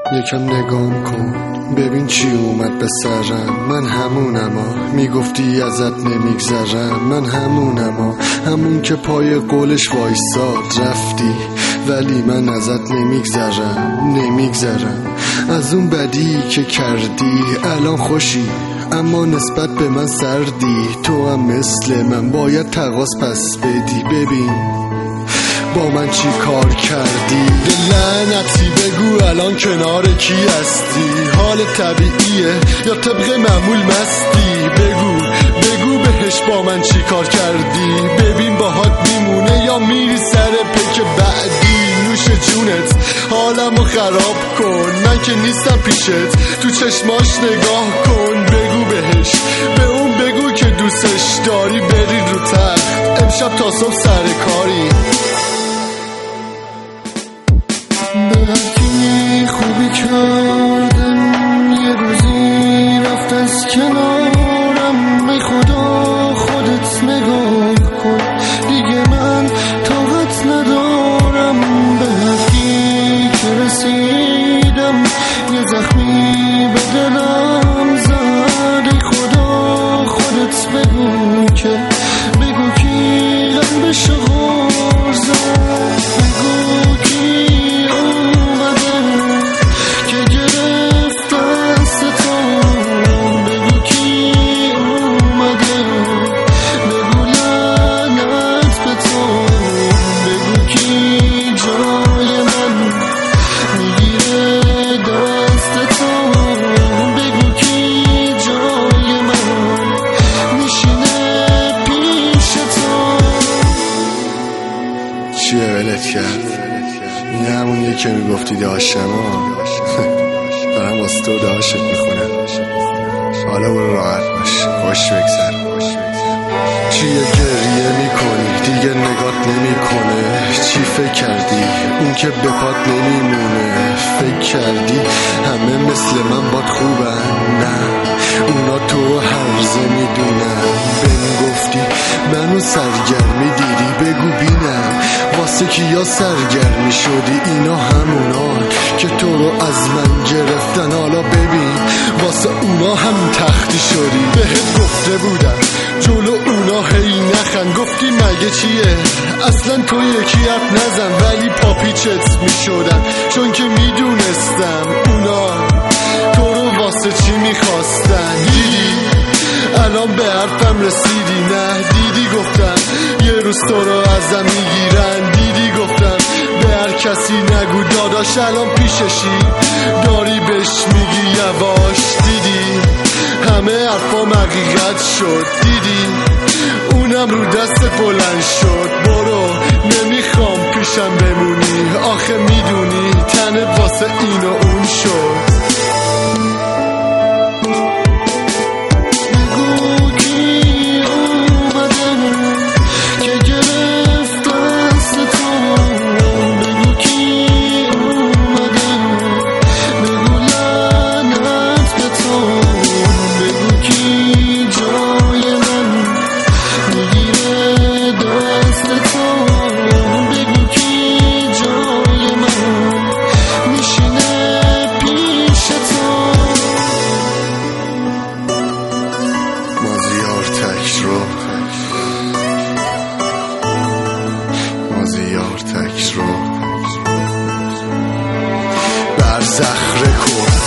یکم نگام کن ببین چی اومد به سرم. من همونم میگفتی ازت نمیگذرم. من همونم همون که پای قولش وایساد رفتی، ولی من ازت نمیگذرم. از اون بدی که کردی الان خوشی، اما نسبت به من سردی. تو هم مثل من باید تقاص پس بدی. ببین با من چی کار کردی؟ لعنتی بگو الان کنار کی هستی؟ حال طبیعیه یا طبق معمول مستی؟ بگو بهش با من چی کار کردی؟ ببین باهات میمونه یا میری سر پک بعدی؟ نوش جونت حالمو خراب کن، من که نیستم پیشت. تو چشماش نگاه کن، بگو بهش، به اون بگو که دوستش داری. بری رو تخت امشب تا صبح سر کاری. به هرکی خوبی کردم یه روزی رفت از کنارم. به خدا خودت نگاه کن، دیگه من طاقت ندارم. به هرکی که رسیدم یه زخمی به دلم زد. ای خدا خودت بگو که بگو کی قلبش غور زد. بگو کی چیه ولت کرد؟ این همونیه که میگفتی داشتم دارم واسه تو داشت میخونم. حالا برو راحت باش، خوش بگذر. چیه گریه میکنی؟ دیگه نگات نمیکنه. چی فکر کردی؟ اون که به پات نمیمونه. فکر کردی همه مثل من باد خوبن؟ نه، اونا تو رو هرزه میدونن. بهم گفتی منو سرگرمی دیدی، بگو بینم واسه کیا سرگرمی شدی؟ اینا همونان که تو رو از من گرفتن. حالا ببین واسه اونا هم تختی شدی. بهت گفته بودم جلو اونا هی نخند. گفتی مگه چیه؟ اصلا تو یکی حرف نزن. ولی پاپیچت میشدن چون که میدونستم اونا تو رو واسه چی میخواستن. دیدی الان به حرفم رسیدی؟ نه دیدی گفتم یه روز تو رو ازم میگیرن. دیدی گفتم به هر کسی نگو داداش الان پیششی داری بهش میگی یواش. دیدی همه حرفام حقیقت شد. دیدی اونم رو دست بلند شد. برو نمیخوام پیشم بمونی، آخه میدونی تنت واسه این و اون شد. بر زخ رکورد